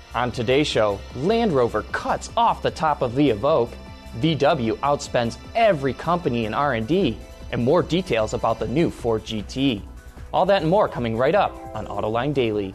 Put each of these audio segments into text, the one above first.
On today's show, Land Rover cuts off the top of the Evoque, VW outspends every company in R&D, and more details about the new Ford GT. All that and more coming right up on Autoline Daily.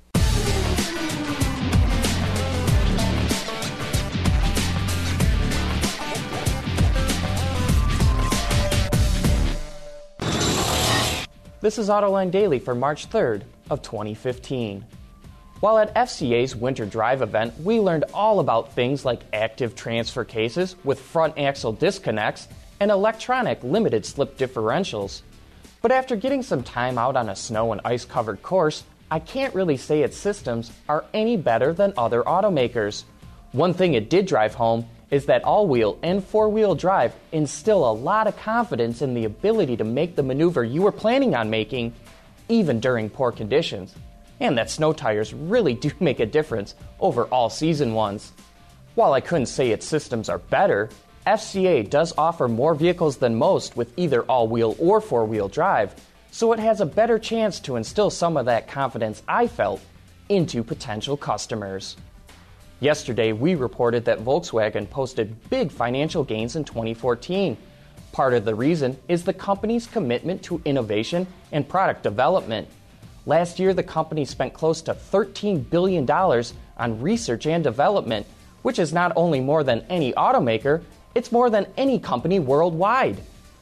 This is Autoline Daily for March 3rd of 2015. While at FCA's Winter Drive event, we learned all about things like active transfer cases with front axle disconnects and electronic limited slip differentials. But after getting some time out on a snow and ice-covered course, I can't really say its systems are any better than other automakers. One thing it did drive home is that all-wheel and four-wheel drive instill a lot of confidence in the ability to make the maneuver you were planning on making, even during poor conditions. And that snow tires really do make a difference over all-season ones. While I couldn't say its systems are better, FCA does offer more vehicles than most with either all-wheel or four-wheel drive, so it has a better chance to instill some of that confidence I felt into potential customers. Yesterday, we reported that Volkswagen posted big financial gains in 2014. Part of the reason is the company's commitment to innovation and product development. Last year, the company spent close to $13 billion on research and development, which is not only more than any automaker, it's more than any company worldwide.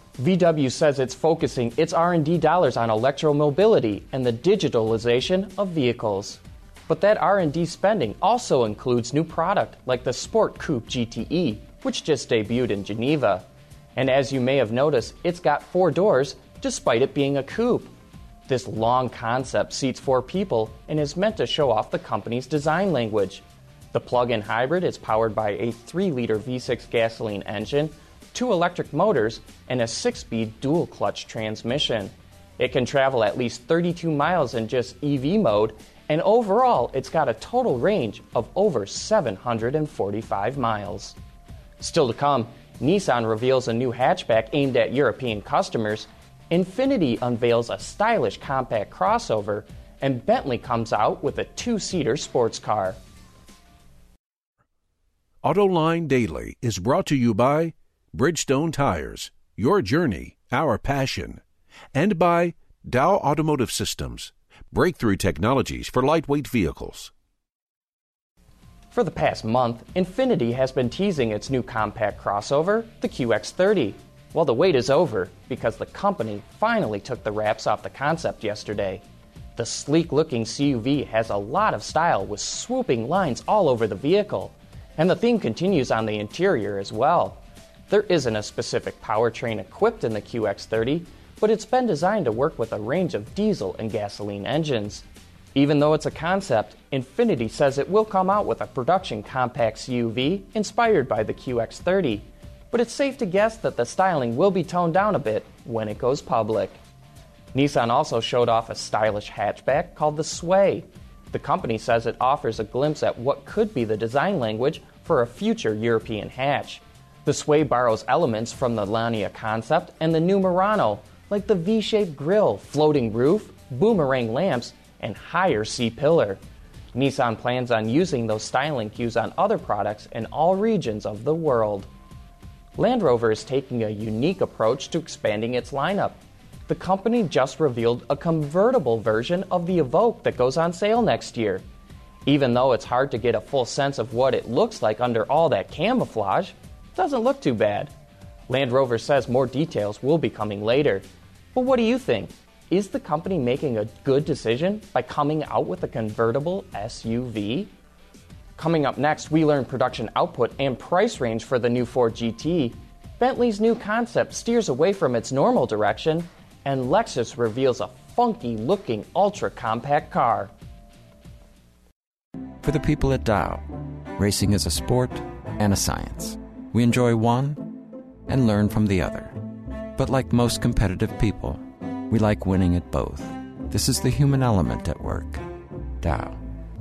VW says it's focusing its R&D dollars on electromobility and the digitalization of vehicles. But that R&D spending also includes new product like the Sport Coupe GTE, which just debuted in Geneva. And as you may have noticed, it's got 4 doors despite it being a coupe. This long concept seats 4 people and is meant to show off the company's design language. The plug-in hybrid is powered by a 3-liter V6 gasoline engine, 2 electric motors, and a 6-speed dual-clutch transmission. It can travel at least 32 miles in just EV mode, and overall it's got a total range of over 745 miles. Still to come, Nissan reveals a new hatchback aimed at European customers, Infiniti unveils a stylish compact crossover, and Bentley comes out with a 2-seater sports car. Autoline Daily is brought to you by Bridgestone Tires, your journey, our passion, and by Dow Automotive Systems, breakthrough technologies for lightweight vehicles. For the past month, Infiniti has been teasing its new compact crossover, the QX30. Well, the wait is over because the company finally took the wraps off the concept yesterday. The sleek-looking CUV has a lot of style with swooping lines all over the vehicle, and the theme continues on the interior as well. There isn't a specific powertrain equipped in the QX30, but it's been designed to work with a range of diesel and gasoline engines. Even though it's a concept, Infiniti says it will come out with a production compact CUV inspired by the QX30. But it's safe to guess that the styling will be toned down a bit when it goes public. Nissan also showed off a stylish hatchback called the Sway. The company says it offers a glimpse at what could be the design language for a future European hatch. The Sway borrows elements from the Lania concept and the new Murano, like the V-shaped grille, floating roof, boomerang lamps, and higher C-pillar. Nissan plans on using those styling cues on other products in all regions of the world. Land Rover is taking a unique approach to expanding its lineup. The company just revealed a convertible version of the Evoque that goes on sale next year. Even though it's hard to get a full sense of what it looks like under all that camouflage, it doesn't look too bad. Land Rover says more details will be coming later. But what do you think? Is the company making a good decision by coming out with a convertible SUV? Coming up next, we learn production output and price range for the new Ford GT. Bentley's new concept steers away from its normal direction, and Lexus reveals a funky-looking ultra-compact car. For the people at Dow, racing is a sport and a science. We enjoy one and learn from the other. But like most competitive people, we like winning at both. This is the human element at work. Dow.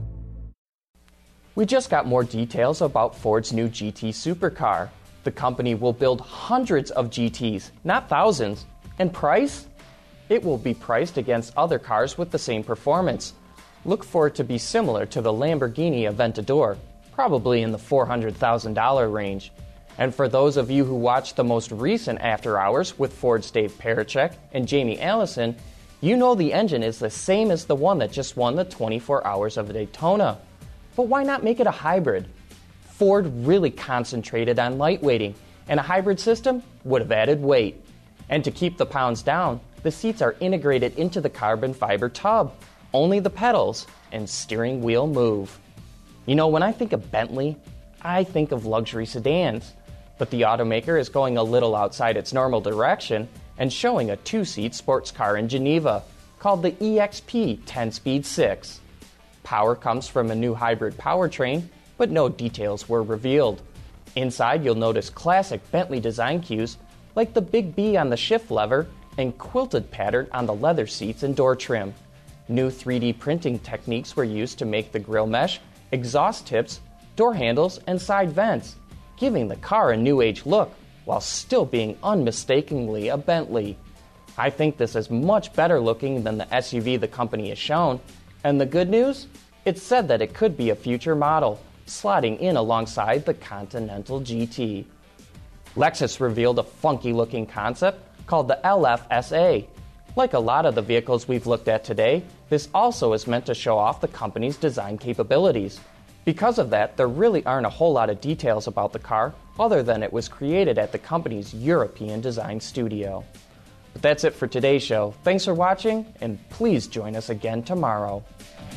We just got more details about Ford's new GT supercar. The company will build hundreds of GTs, not thousands. And price? It will be priced against other cars with the same performance. Look for it to be similar to the Lamborghini Aventador, probably in the $400,000 range. And for those of you who watched the most recent After Hours with Ford's Dave Parachek and Jamie Allison, you know the engine is the same as the one that just won the 24 Hours of Daytona. But why not make it a hybrid? Ford really concentrated on lightweighting, and a hybrid system would have added weight. And to keep the pounds down, the seats are integrated into the carbon fiber tub. Only the pedals and steering wheel move. You know, when I think of Bentley, I think of luxury sedans. But the automaker is going a little outside its normal direction and showing a two-seat sports car in Geneva called the EXP 10-Speed 6. Power comes from a new hybrid powertrain, but no details were revealed. Inside, you'll notice classic Bentley design cues like the big B on the shift lever and quilted pattern on the leather seats and door trim. New 3D printing techniques were used to make the grille mesh, exhaust tips, door handles, and side vents, giving the car a new age look while still being unmistakably a Bentley. I think this is much better looking than the SUV the company has shown, and the good news? It's said that it could be a future model, slotting in alongside the Continental GT. Lexus revealed a funky-looking concept called the LF-SA. Like a lot of the vehicles we've looked at today, this also is meant to show off the company's design capabilities. Because of that, there really aren't a whole lot of details about the car other than it was created at the company's European design studio. But that's it for today's show. Thanks for watching, and please join us again tomorrow.